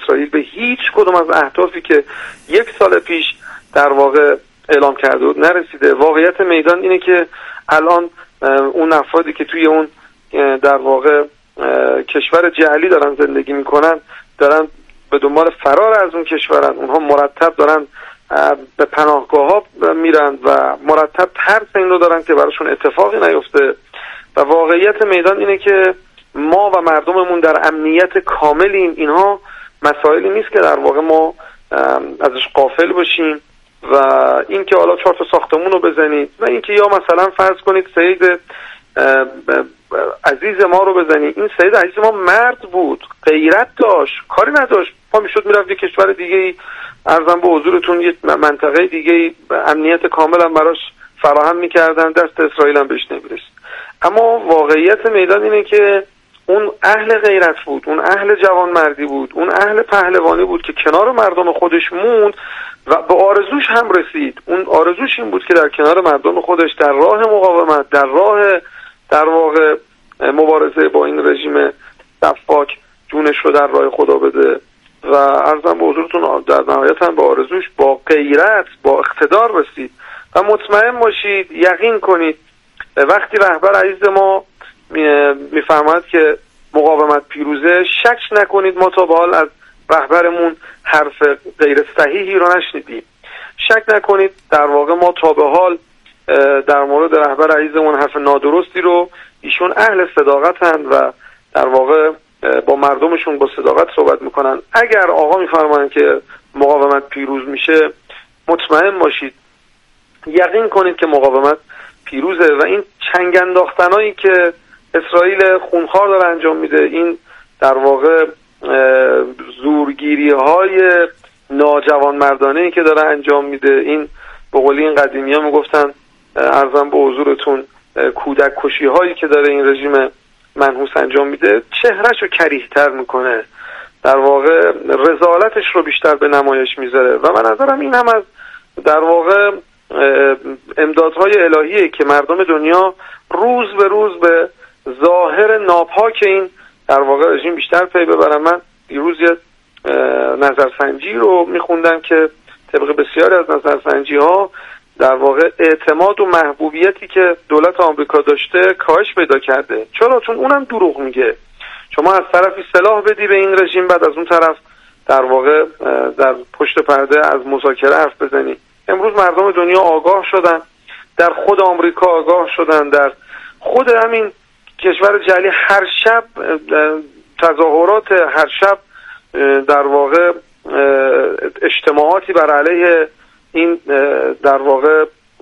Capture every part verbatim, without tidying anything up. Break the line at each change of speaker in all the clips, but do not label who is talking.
اسرائیل به هیچ کدوم از اهدافی که یک سال پیش در واقع اعلام کرده بود نرسیده. واقعیت میدان اینه که الان اون افرادی که توی اون در واقع کشور جعلی دارن زندگی میکنن دارن به دنبال فرار از اون کشورن. اونها مرتب دارن به پناهگاه ها میرن و مرتب ترس این رو دارن که براشون اتفاقی نیفته. و واقعیت میدان اینه که ما و مردممون در امنیت کاملیم. اینها مسائلی نیست که در واقع ما ازش غافل باشیم و اینکه حالا چهار تا ساختمون رو بزنید و اینکه یا مثلا فرض کنید سید عزیز ما رو بزنید. این سید عزیز ما مرد بود، غیرت داشت، کاری نداشت، پا میشد میرفت یه کشور دیگه، ارزم به حضورتون یه منطقه دیگه امنیت کامل هم براش فراهم میکردن، دست اسرائیل هم بهش نمیرسید. اما واقعیت میدان اینه که اون اهل غیرت بود، اون اهل جوانمردی بود، اون اهل پهلوانی بود که کنار مردم خودش موند و به آرزوش هم رسید. اون آرزوش این بود که در کنار مردم خودش در راه مقاومت، در راه در واقع مبارزه با این رژیم دفاک جونش رو در راه خدا بده و عرضم به حضورتون در نهایت هم به آرزوش با غیرت با اقتدار رسید. و مطمئن باشید، یقین کنید، وقتی رهبر عزیز ما میفرماید که مقاومت پیروزه، شک نکنید ما تا به حال از رهبرمون حرف غیر صحیحی رو نشنیدیم. شک نکنید در واقع ما تا به حال در مورد رهبر عزیزمون حرف نادرستی رو، ایشون اهل صداقتن و در واقع با مردمشون با صداقت صحبت میکنن. اگر آقا میفرمایند که مقاومت پیروز میشه، مطمئن باشید، یقین کنید که مقاومت پیروزه. و این چنگ انداختنایی که اسرائیل خونخوار داره انجام میده، این در واقع زورگیری های ناجوانمردانه‌ای که داره انجام میده، این به قولی این قدیمی ها میگفتن، عرضم به حضورتون، کودک کشی هایی که داره این رژیم منحوس انجام میده، چهرهش رو کریه‌تر میکنه، در واقع رذالتش رو بیشتر به نمایش میذاره. و من نظرم این هم از در واقع امدادهای الهیه که مردم دنیا روز به روز به ظاهر ناپاک این در واقع رژیم بیشتر پی ببرن. من دیروز یه نظرسنجی رو میخوندم که طبق بسیاری از نظرسنجی ها در واقع اعتماد و محبوبیتی که دولت آمریکا داشته کاهش پیدا کرده. چرا؟ چون اونم دروغ میگه. شما از طرفی سلاح بدی به این رژیم، بعد از اون طرف در واقع در پشت پرده از مذاکره حرف بزنی. امروز مردم دنیا آگاه شدن، در خود آمریکا آگاه شدن، در خود همین کشور جعلی هر شب تظاهرات، هر شب در واقع اجتماعاتی بر علیه این در واقع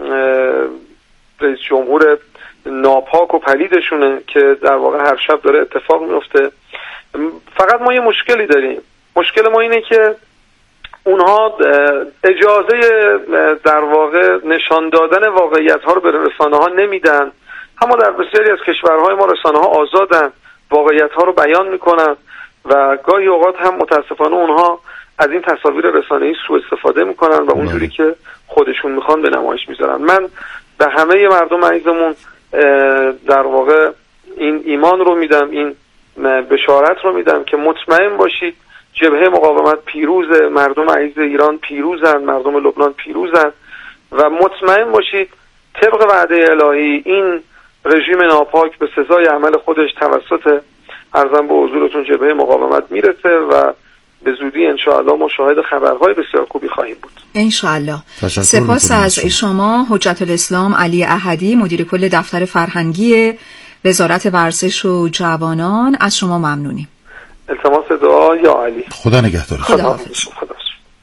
رئیس جمهور ناپاک و پلیدشونه که در واقع هر شب داره اتفاق میفته. فقط ما یه مشکلی داریم. مشکل ما اینه که اونها اجازه در واقع نشان دادن واقعیت ها رو به رسانه ها نمیدن. اما در بسیاری از کشورهای ما رسانه ها آزادن، واقعیت ها رو بیان میکنن و گاهی اوقات هم متاسفانه اونها از این تصاویر رسانه‌ای سوء استفاده میکنن و اونجوری که خودشون میخوان به نمایش میذارن. من به همه مردم عزیزمون در واقع این ایمان رو میدم، این بشارت رو میدم که مطمئن باشید جبهه مقاومت پیروزه، مردم عزیز ایران پیروزن، مردم لبنان پیروزن و مطمئن باشید طبق وعده الهی این رژیم ناپاک به سزای عمل خودش توسط عرضم به حضورتون جبهه مقاومت میرسه و به زودی انشاءالله ما شاهد خبرهای بسیار خوبی خواهیم بود.
انشاءالله. سپاس از شما حجت الاسلام علی احدی، مدیر کل دفتر فرهنگی وزارت ورزش و جوانان. از شما ممنونیم.
التماس دعا یا علی.
خدا نگهدار.
خدا حافظ.
خدا.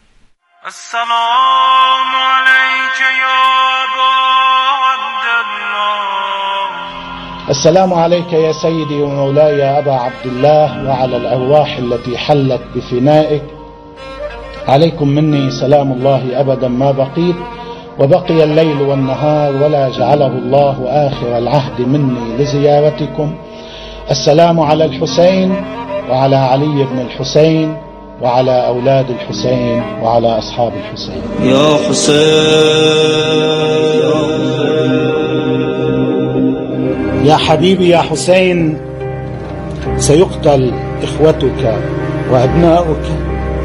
السلام علیک یا ابا عبدالله.
السلام عليك يا سيدي ومولاي يا أبا عبد الله وعلى الأرواح التي حلت بفنائك. عليكم مني سلام الله أبدا ما بقيت وبقي الليل والنهار ولا جعله الله آخر العهد مني لزيارتكم. السلام على الحسين وعلى علي بن الحسين وعلى أولاد الحسين وعلى أصحاب الحسين.
يا حسين
يا حبيبي يا حسين، سيقتل إخوتك وأبناؤك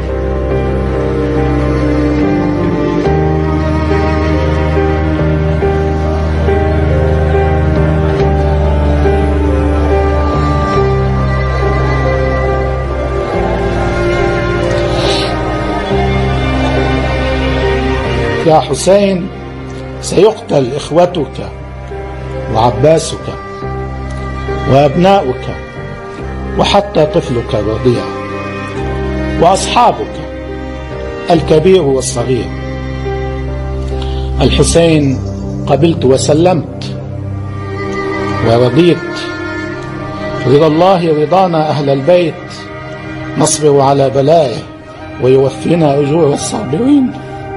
يا حسين سيقتل إخوتك وعباسك وأبناؤك وحتى طفلك الرضيع وأصحابك الكبير والصغير. الحسين قبلت وسلمت ورضيت. رضا الله رضانا أهل البيت، نصبر على بلائه ويوفينا أجور الصابرين.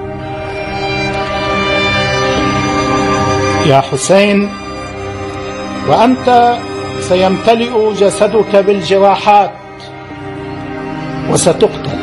يا حسين، وأنت سيمتلئ جسدك بالجراحات وستقتل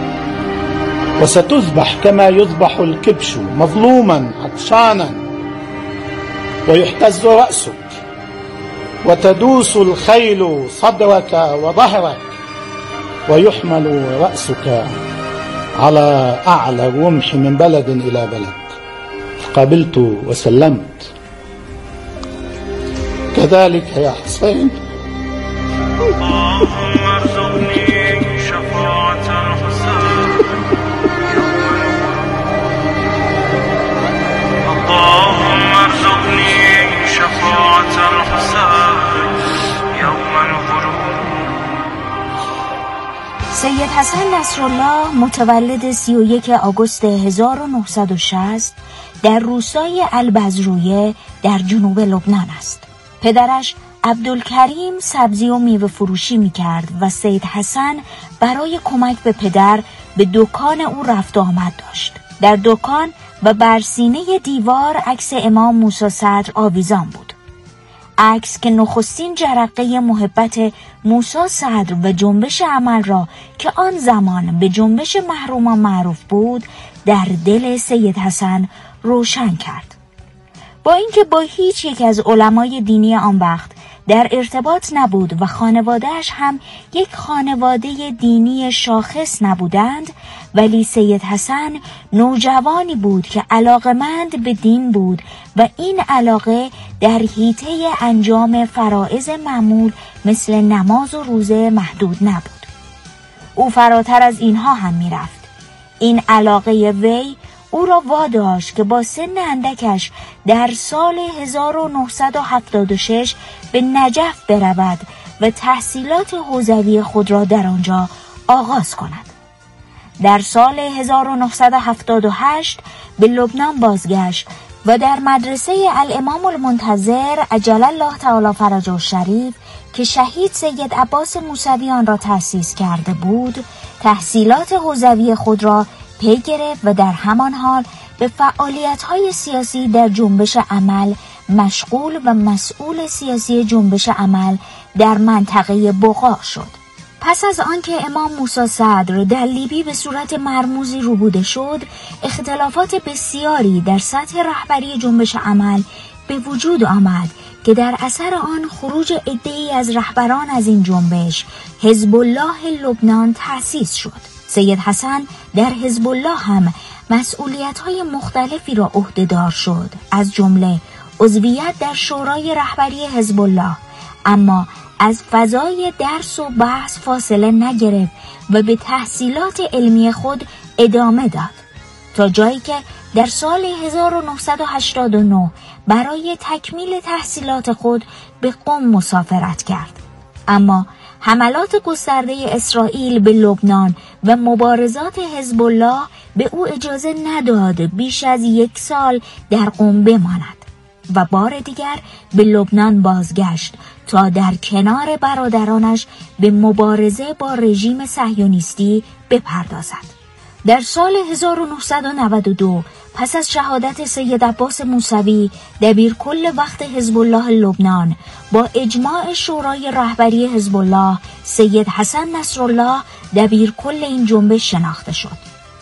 وستذبح كما يذبح الكبش مظلوما عطشانا، ويحتز رأسك وتدوس الخيل صدرك وظهرك، ويحمل رأسك على أعلى الرمح من بلد إلى بلد. قبلت وسلمت. كذلك يا حسين.
اللهم ارزقني شفاعة الحسين. اللهم ارزقني شفاعة الحسين يوم الغروب.
سید حسن نصرالله متولد سی و یک آگوست هزار و نهصد و شصت در روستای البزرویه در جنوب لبنان است. پدرش عبدالکریم سبزی و میوه فروشی می کرد و سید حسن برای کمک به پدر به دکان او رفت و آمد داشت. در دکان و بر سینه دیوار عکس امام موسی صدر آویزان بود. عکس که نخستین جرقه محبت موسی صدر و جنبش عمل را که آن زمان به جنبش محرومان معروف بود در دل سید حسن روشن کرد. با اینکه با هیچ یک از علمای دینی آن وقت در ارتباط نبود و خانوادهش هم یک خانواده دینی شاخص نبودند، ولی سید حسن نوجوانی بود که علاقمند به دین بود و این علاقه در حیطه انجام فرائض معمول مثل نماز و روزه محدود نبود. او فراتر از اینها هم می رفت. این علاقه وی او را واداشت که با سن اندکش در سال هزار و نهصد و هفتاد و شش به نجف برود و تحصیلات حوزوی خود را در آنجا آغاز کند. در سال هزار و نهصد و هفتاد و هشت به لبنان بازگشت و در مدرسه الامام المنتظر عجل الله تعالی فرجه الشریف که شهید سید عباس موسوی آن را تأسیس کرده بود تحصیلات حوزوی خود را پی گرفت و در همان حال به فعالیت‌های سیاسی در جنبش عمل مشغول و مسئول سیاسی جنبش عمل در منطقه بقاع شد. پس از آنکه امام موسی صدر در لیبی به صورت مرموزی روبوده شد، اختلافات بسیاری در سطح رهبری جنبش عمل به وجود آمد که در اثر آن خروج عده‌ای از رهبران از این جنبش حزب الله لبنان تأسیس شد. سید حسن در حزب الله هم مسئولیت‌های مختلفی را عهده‌دار شد، از جمله عضویت در شورای رهبری حزب الله، اما از فضای درس و بحث فاصله نگرفت و به تحصیلات علمی خود ادامه داد تا جایی که در سال هزار و نهصد و هشتاد و نه برای تکمیل تحصیلات خود به قم مسافرت کرد. اما حملات گسترده اسرائیل به لبنان و مبارزات حزب الله به او اجازه نداد بیش از یک سال در قم بماند و بار دیگر به لبنان بازگشت تا در کنار برادرانش به مبارزه با رژیم صهیونیستی بپردازد. در سال هزار و نهصد و نود و دو پس از شهادت سید عباس موسوی دبیرکل وقت حزب الله لبنان با اجماع شورای رهبری حزب الله سید حسن نصرالله دبیرکل این جنبش شناخته شد.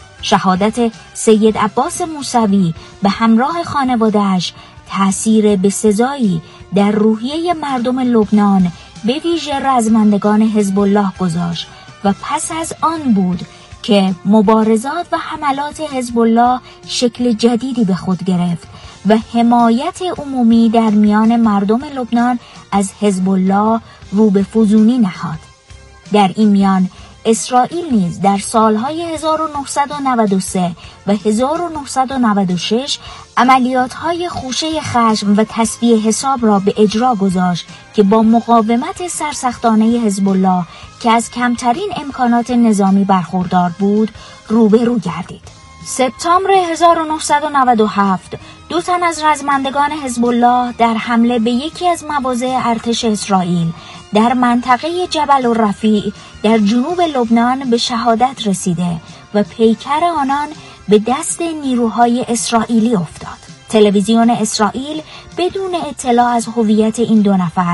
شهادت سید عباس موسوی به همراه خانواده‌اش تأثیر بسزایی در روحیه مردم لبنان به ویژه رزمندگان حزب الله گذاشت و پس از آن بود که مبارزات و حملات حزب الله شکل جدیدی به خود گرفت و حمایت عمومی در میان مردم لبنان از حزب الله رو به فزونی نهاد. در این میان اسرائیل نیز در سالهای هزار و نهصد و نود و سه و هزار و نهصد و نود و شش عملیات‌های خوشه خشم و تصفیه حساب را به اجرا گذاشت که با مقاومت سرسختانه حزب الله که از کمترین امکانات نظامی برخوردار بود روبرو گردید. سپتامبر هزار و نهصد و نود و هفت دو تن از رزمندگان حزب الله در حمله به یکی از مواضع ارتش اسرائیل در منطقه جبل الرفیع در جنوب لبنان به شهادت رسیده و پیکر آنان به دست نیروهای اسرائیلی افتاد. تلویزیون اسرائیل بدون اطلاع از هویت این دو نفر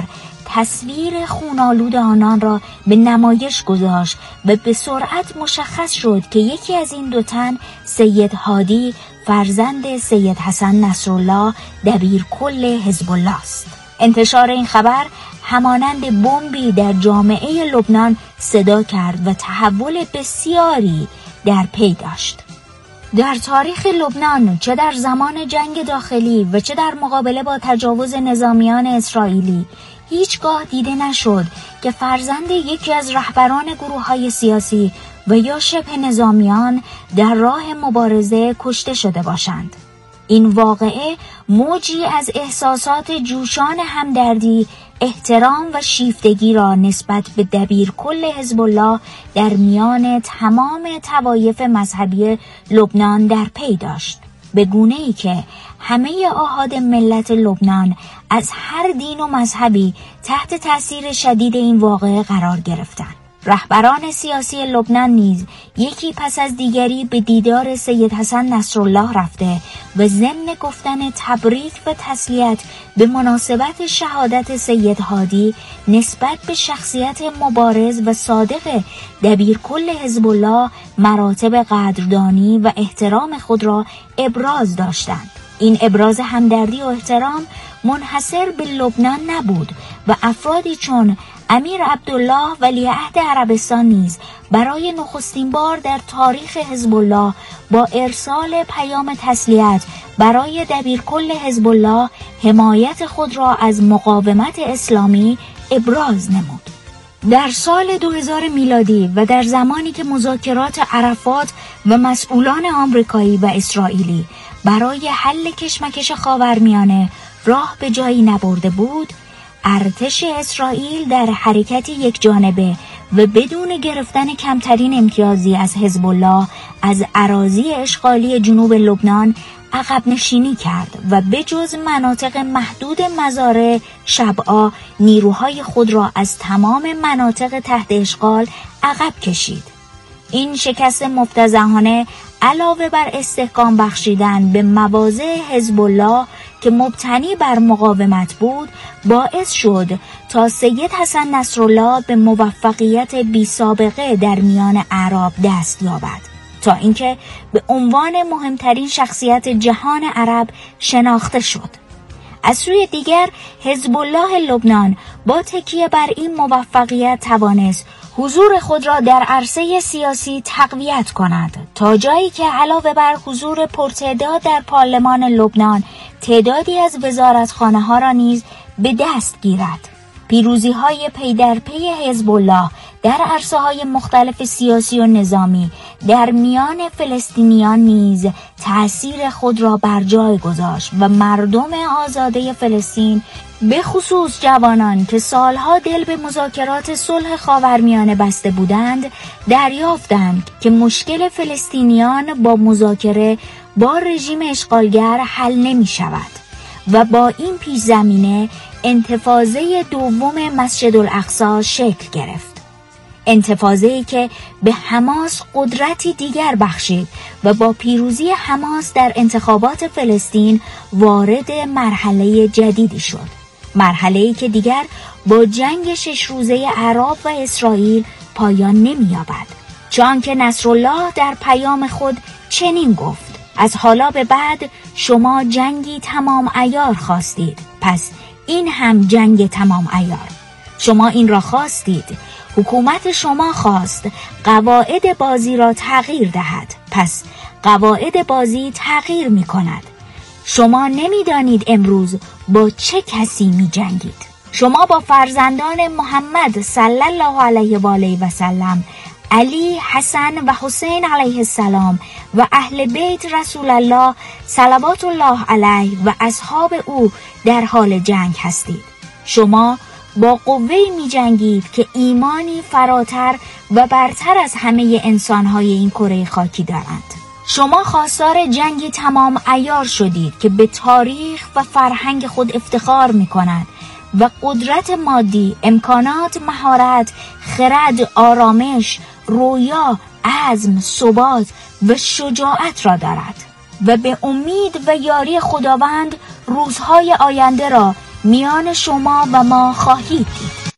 تصویر خونالود آنان را به نمایش گذاشت و به سرعت مشخص شد که یکی از این دو تن سید هادی فرزند سید حسن نصرالله دبیرکل حزب الله است. انتشار این خبر همانند بمبی در جامعه لبنان صدا کرد و تحول بسیاری در پی داشت. در تاریخ لبنان چه در زمان جنگ داخلی و چه در مقابله با تجاوز نظامیان اسرائیلی هیچگاه دیده نشد که فرزند یکی از رهبران گروه‌های سیاسی و یا شبه نظامیان در راه مبارزه کشته شده باشند. این واقعه موجی از احساسات جوشان همدردی، احترام و شیفتگی را نسبت به دبیرکل حزب الله در میان تمام طوایف مذهبی لبنان در پی داشت، به گونه‌ای که همه آحاد ملت لبنان از هر دین و مذهبی تحت تأثیر شدید این واقعه قرار گرفتند. رهبران سیاسی لبنان نیز یکی پس از دیگری به دیدار سید حسن نصرالله رفته و ضمن گفتن تبریک و تسلیت به مناسبت شهادت سید هادی نسبت به شخصیت مبارز و صادق دبیرکل حزب الله مراتب قدردانی و احترام خود را ابراز داشتند. این ابراز همدردی و احترام منحصر به لبنان نبود و افرادی چون امیر عبدالله ولیعهد عربستان نیز برای نخستین بار در تاریخ حزب الله با ارسال پیام تسلیت برای دبیرکل حزب الله حمایت خود را از مقاومت اسلامی ابراز نمود. در سال دو هزار میلادی و در زمانی که مذاکرات عرفات و مسئولان آمریکایی و اسرائیلی برای حل کشمکش خاورمیانه راه به جایی نبرده بود، ارتش اسرائیل در حرکتی یک جانبه و بدون گرفتن کمترین امتیازی از حزب الله از اراضی اشغالی جنوب لبنان عقب نشینی کرد و بجز مناطق محدود مزارع شبعا نیروهای خود را از تمام مناطق تحت اشغال عقب کشید. این شکست مفتضحانه علاوه بر استحکام بخشیدن به مواضع حزب الله که مبتنی بر مقاومت بود باعث شد تا سید حسن نصرالله به موفقیت بی سابقه در میان اعراب دست یابد تا اینکه به عنوان مهمترین شخصیت جهان عرب شناخته شد. از سوی دیگر حزب الله لبنان با تکیه بر این موفقیت توانست حضور خود را در عرصه سیاسی تقویت کند تا جایی که علاوه بر حضور پرتعداد در پارلمان لبنان تعدادی از وزارتخانه ها را نیز به دست گیرد. پیروزی های پی در پی حزب الله در عرصه های مختلف سیاسی و نظامی در میان فلسطینیان نیز تأثیر خود را بر جای گذاشت و مردم آزاده فلسطین به خصوص جوانان که سالها دل به مذاکرات صلح خاورمیانه بسته بودند دریافتند که مشکل فلسطینیان با مذاکره با رژیم اشغالگر حل نمی شود و با این پیش زمینه انتفاضه دوم مسجد الاقصی شکل گرفت. انتفاضه‌ای که به حماس قدرتی دیگر بخشید و با پیروزی حماس در انتخابات فلسطین وارد مرحله جدیدی شد. مرحله‌ای که دیگر با جنگ شش روزه اعراب و اسرائیل پایان نمی‌یابد. چون که نصرالله در پیام خود چنین گفت: از حالا به بعد شما جنگی تمام عیار خواستید، پس این هم جنگ تمام عیار. شما این را خواستید، حکومت شما خواست قواعد بازی را تغییر دهد، پس قواعد بازی تغییر می کند. شما نمی دانید امروز با چه کسی می جنگید. شما با فرزندان محمد صلی الله علیه و آله و سلم علی، حسن و حسین علیه السلام و اهل بیت رسول الله صلوات الله علیه و اصحاب او در حال جنگ هستید. شما با قوه‌ای می جنگید که ایمانی فراتر و برتر از همه انسانهای این کره خاکی دارند. شما خواستار جنگی تمام عیار شدید که به تاریخ و فرهنگ خود افتخار می کند و قدرت مادی، امکانات، مهارت، خرد، آرامش، رویا، عزم، ثبات و شجاعت را دارد و به امید و یاری خداوند روزهای آینده را میان شما و ما خواهید دید.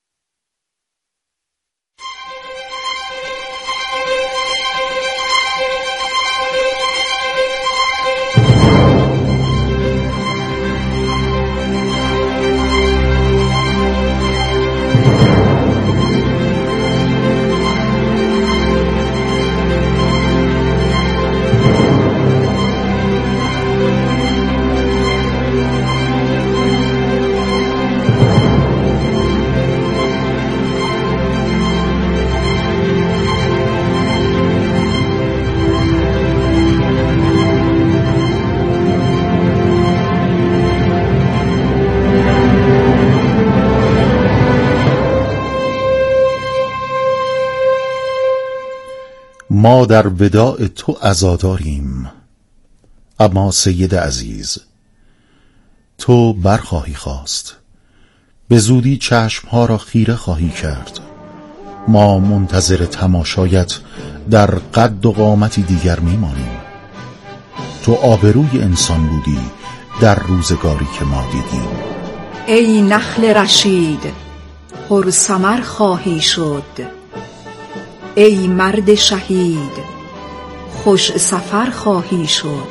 ما در وداع تو عزاداریم، اما سید عزیز تو برخواهی خواست، به زودی چشمها را خیره خواهی کرد. ما منتظر تماشایت در قد و قامتی دیگر میمانیم. تو آبروی انسان بودی در روزگاری که ما دیدیم.
ای نخل رشید، پر ثمر خواهی شد. ای مرد شهید، خوش سفر خواهی شد.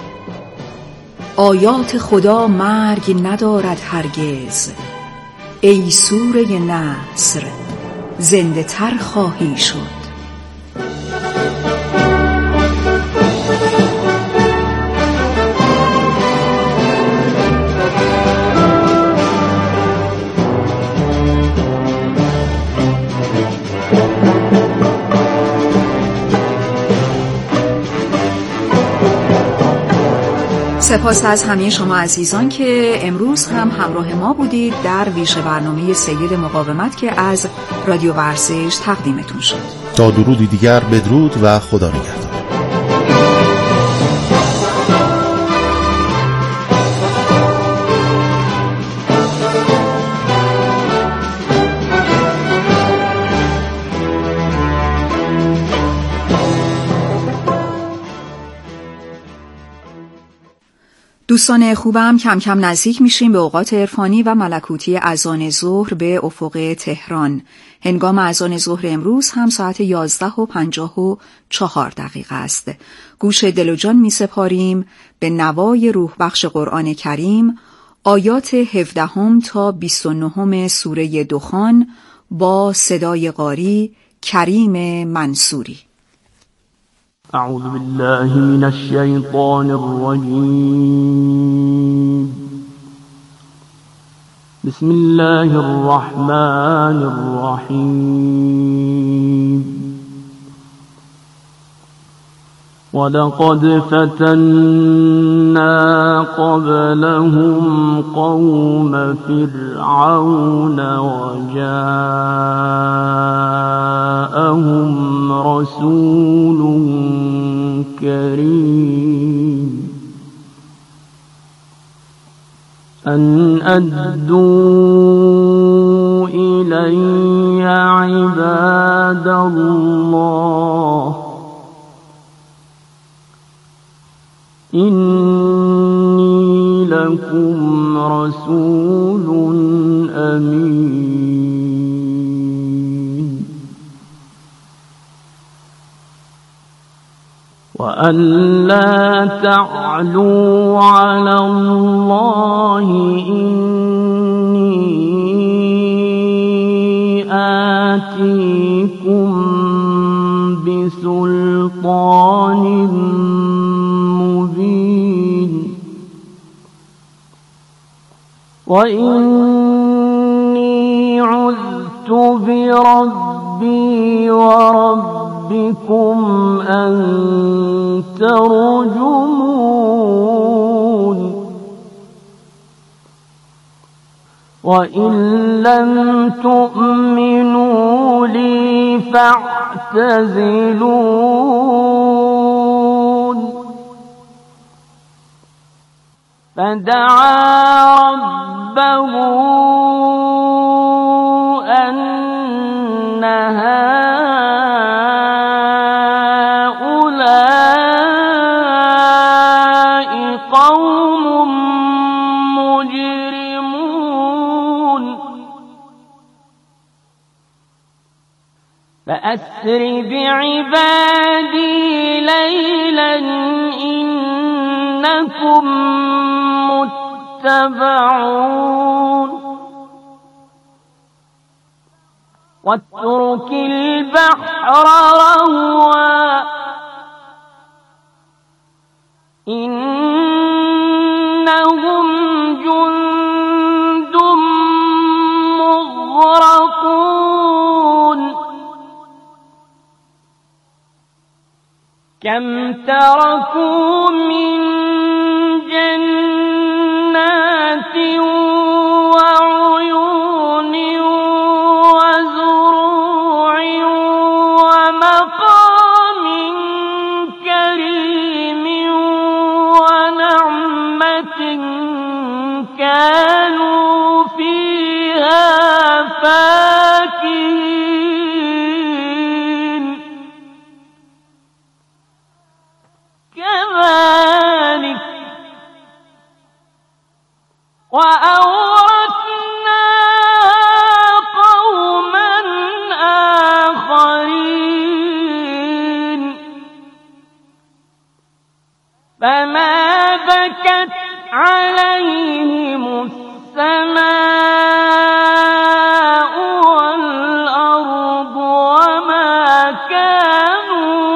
آیات خدا مرگ ندارد هرگز. ای سوره نصر، زنده تر خواهی شد. سپاس از همه شما عزیزان که امروز هم همراه ما بودید در ویژه برنامه سید مقاومت که از رادیو ورزش تقدیمتون شد.
تا درودی دیگر بدرود و خدا نگهدار.
دوستان خوبم، کم کم نزدیک میشیم به اوقات عرفانی و ملکوتی اذان ظهر به افق تهران. هنگام اذان ظهر امروز هم ساعت یازده و پنجاه و چهار دقیقه است. گوش دل و جان می سپاریم به نوای روح بخش قرآن کریم، آیات هفدهم تا بیست و نهم سوره دخان با صدای قاری کریم منصوری.
أعوذ بالله من الشيطان الرجيم. بسم الله الرحمن الرحيم. ولقد فتنا قبلهم قوم فرعون وجاءهم رسول كريم أن أدوا إلي عباد الله إني لكم رسول أمين وأن لا تعلوا على الله إني آتيكم بسلطان وإني عذت بربكم ربي وربكم أن ترجمون وإن لم تؤمنوا لي فاعتزلون فدعا ربه أن هؤلاء قوم مجرمون فأسر بعبادي ليلا إنكم متبعون واترك البحر رهوا إنهم جند مغرقون كم تركوا من جنات وعيون وزروع ومقام كريم ونعمة كانوا فيها فاكهين كذلك وأورثنا قوما آخرين فما بكت عليهم السماء والأرض وما كانوا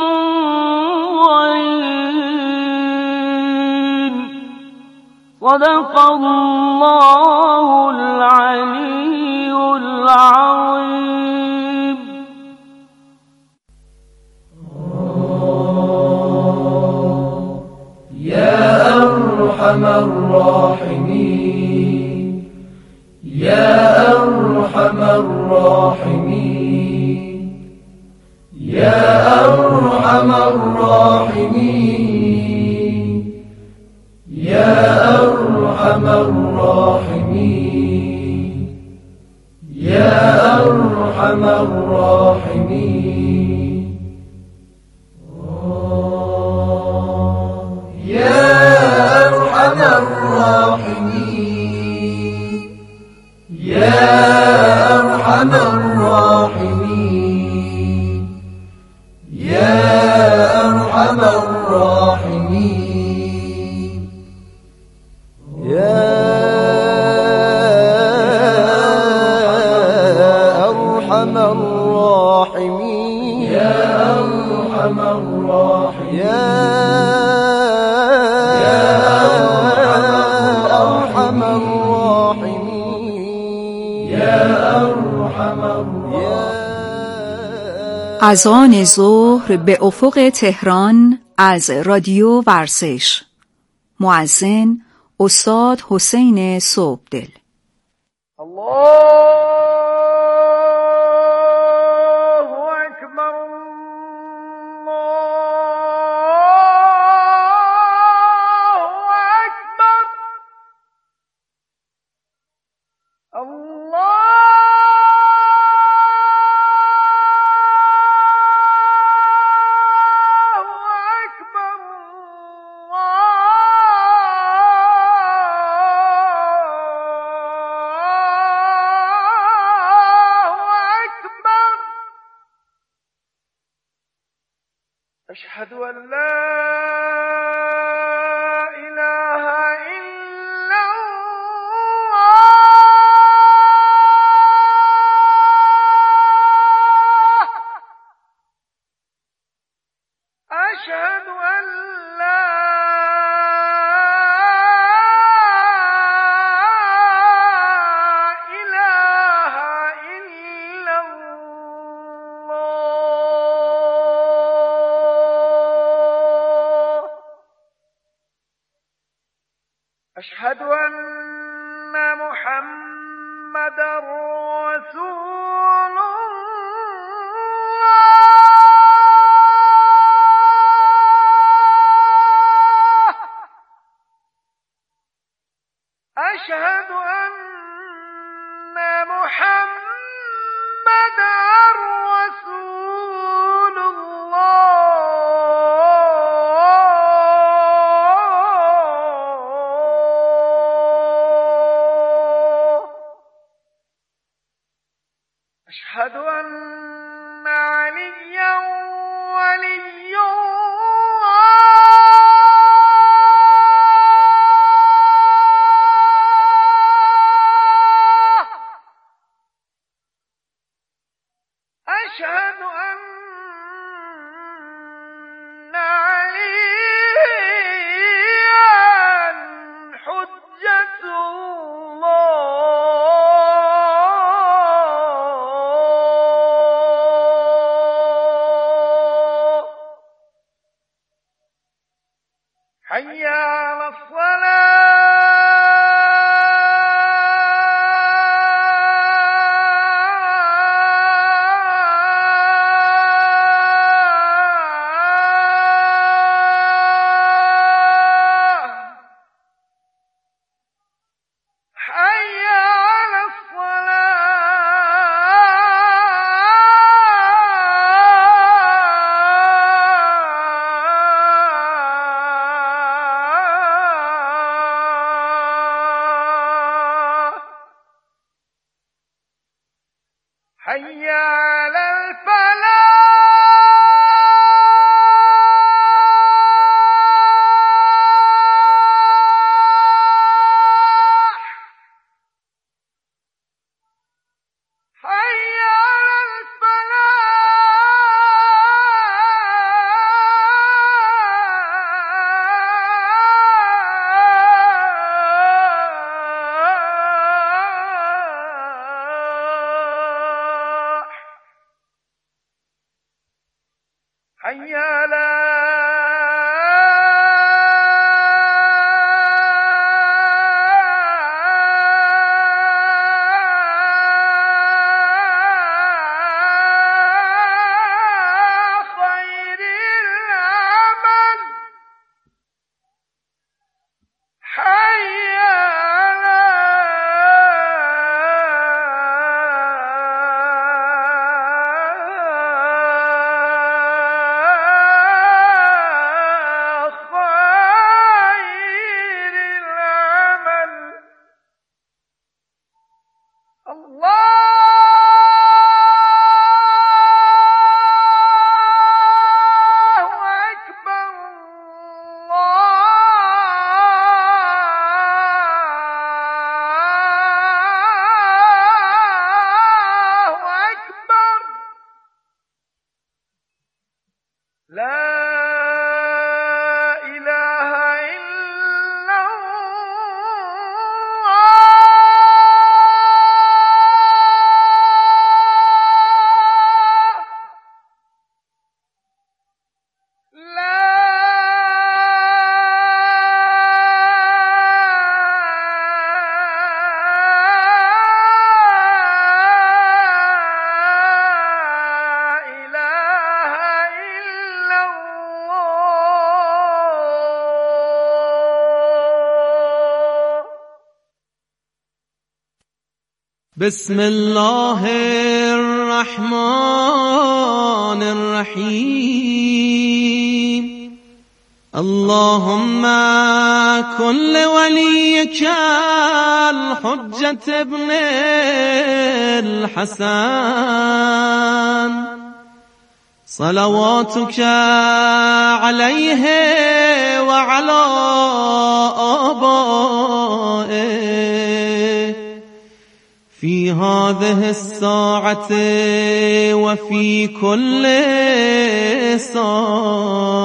منظرين صدق الله العلي العظيم.
يا أرحم الراحمين يا أرحم الراحمين يا أرحم الراحمين يا أرحم الراحمين يا أرحم الراحمين يا أرحم الراحمين يا أرحم الراحمين يا أرحم الراحمين يا أرحم الراحمين يا أرحم الراحمين يا أرحم الراحمين يا أرحم الراحمين.
اذان ظهر به افق تهران از رادیو ورزش. مؤذن استاد حسین صبحدل.
الله أشهد أن لا إله إلا الله أشهد أن لا إله إلا الله أشهد أن محمد رسول الله أشهد أن محمد رسول الله أشهد أن عليا ولي الله أشهد أن عليا حجة الله حي على الصلاة حي على الصلاة حي على الفلاح حي على الفلاح حي على خير العمل حي على خير العمل الله أكبر الله أكبر لا إله إلا الله لا إله إلا الله
بسم الله الرحمن الرحيم اللهم كن لوليك الحجة ابن الحسن صلواتك عليه وعلى آبائه في هذه الساعة وفي كل ساعة